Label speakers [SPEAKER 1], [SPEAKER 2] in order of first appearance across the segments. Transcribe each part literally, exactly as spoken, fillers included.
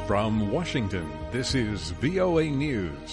[SPEAKER 1] From Washington, this is V O A News.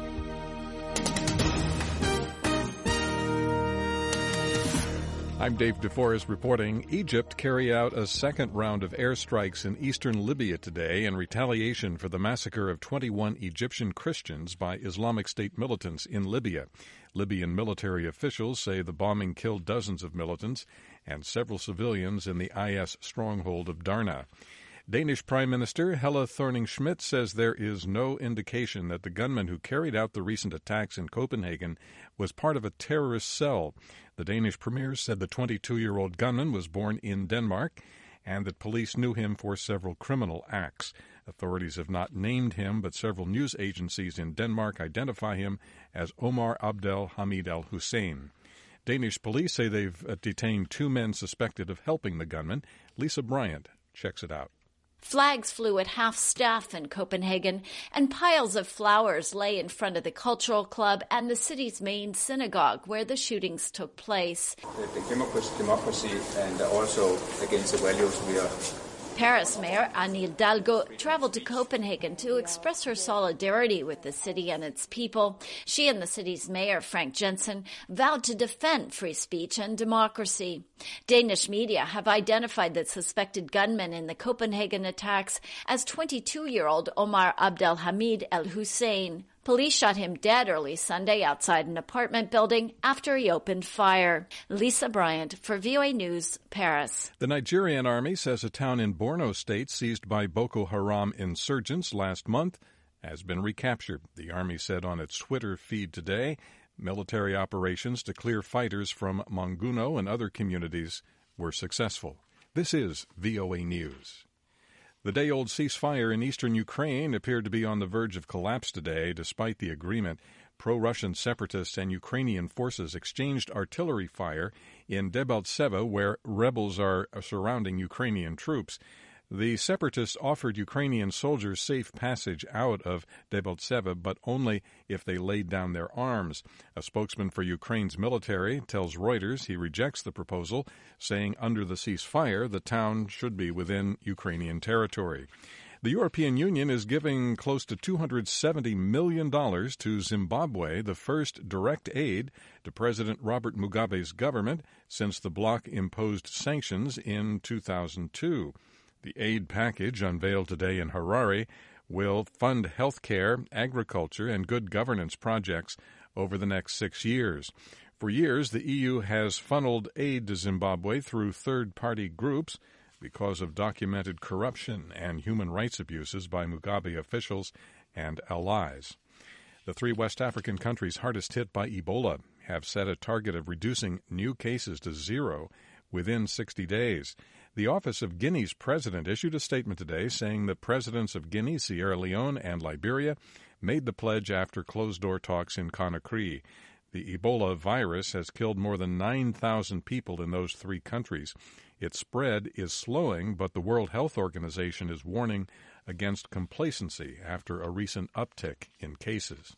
[SPEAKER 1] I'm Dave DeForest reporting. Egypt carried out a second round of airstrikes in eastern Libya today in retaliation for the massacre of twenty-one Egyptian Christians by Islamic State militants in Libya. Libyan military officials say the bombing killed dozens of militants and several civilians in the I S stronghold of Darna. Danish Prime Minister Helle Thorning-Schmidt says there is no indication that the gunman who carried out the recent attacks in Copenhagen was part of a terrorist cell. The Danish premier said the twenty-two-year-old gunman was born in Denmark and that police knew him for several criminal acts. Authorities have not named him, but several news agencies in Denmark identify him as Omar Abdel Hamid al-Hussein. Danish police say they've detained two men suspected of helping the gunman. Lisa Bryant checks it out.
[SPEAKER 2] Flags flew at half-staff in Copenhagen, and piles of flowers lay in front of the cultural club and the city's main synagogue, where the shootings took place.
[SPEAKER 3] The democracy and also against the values we are.
[SPEAKER 2] Paris Mayor Anne Hidalgo traveled to Copenhagen to express her solidarity with the city and its people. She and the city's mayor, Frank Jensen, vowed to defend free speech and democracy. Danish media have identified the suspected gunman in the Copenhagen attacks as twenty-two-year-old Omar Abdel Hamid al-Hussein. Police shot him dead early Sunday outside an apartment building after he opened fire. Lisa Bryant for V O A News, Paris.
[SPEAKER 1] The Nigerian army says a town in Borno State seized by Boko Haram insurgents last month has been recaptured. The army said on its Twitter feed today military operations to clear fighters from Monguno and other communities were successful. This is V O A News. The day-old ceasefire in eastern Ukraine appeared to be on the verge of collapse today. Despite the agreement, pro-Russian separatists and Ukrainian forces exchanged artillery fire in Debaltseve, where rebels are surrounding Ukrainian troops. The separatists offered Ukrainian soldiers safe passage out of Debaltseve, but only if they laid down their arms. A spokesman for Ukraine's military tells Reuters he rejects the proposal, saying under the ceasefire, the town should be within Ukrainian territory. The European Union is giving close to two hundred seventy million dollars to Zimbabwe, the first direct aid to President Robert Mugabe's government since the bloc imposed sanctions in two thousand two. The aid package, unveiled today in Harare, will fund health care, agriculture, and good governance projects over the next six years. For years, the E U has funneled aid to Zimbabwe through third-party groups because of documented corruption and human rights abuses by Mugabe officials and allies. The three West African countries hardest hit by Ebola have set a target of reducing new cases to zero within sixty days. The Office of Guinea's president issued a statement today saying the presidents of Guinea, Sierra Leone, and Liberia made the pledge after closed-door talks in Conakry. The Ebola virus has killed more than nine thousand people in those three countries. Its spread is slowing, but the World Health Organization is warning against complacency after a recent uptick in cases.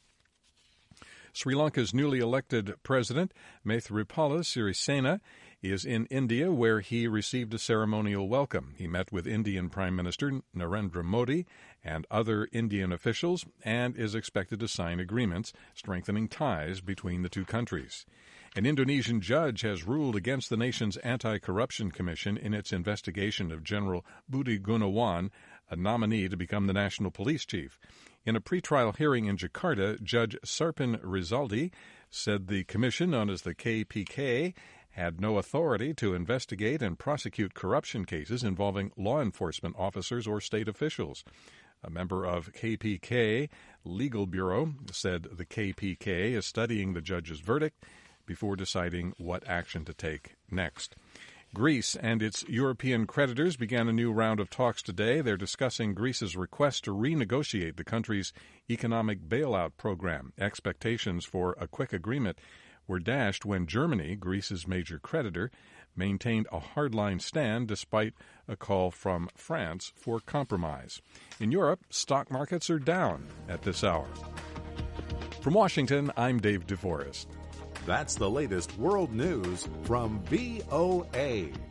[SPEAKER 1] Sri Lanka's newly elected president, Maithripala Sirisena, is in India, where he received a ceremonial welcome. He met with Indian Prime Minister Narendra Modi and other Indian officials and is expected to sign agreements strengthening ties between the two countries. An Indonesian judge has ruled against the nation's Anti-Corruption Commission in its investigation of General Budi Gunawan, a nominee to become the national police chief. In a pretrial hearing in Jakarta, Judge Sarpin Rizaldi said the commission, known as the K P K, had no authority to investigate and prosecute corruption cases involving law enforcement officers or state officials. A member of K P K Legal Bureau said the K P K is studying the judge's verdict before deciding what action to take next. Greece and its European creditors began a new round of talks today. They're discussing Greece's request to renegotiate the country's economic bailout program. Expectations for a quick agreement were dashed when Germany, Greece's major creditor, maintained a hardline stand despite a call from France for compromise. In Europe, stock markets are down at this hour. From Washington, I'm Dave DeForest.
[SPEAKER 4] That's the latest world news from V O A.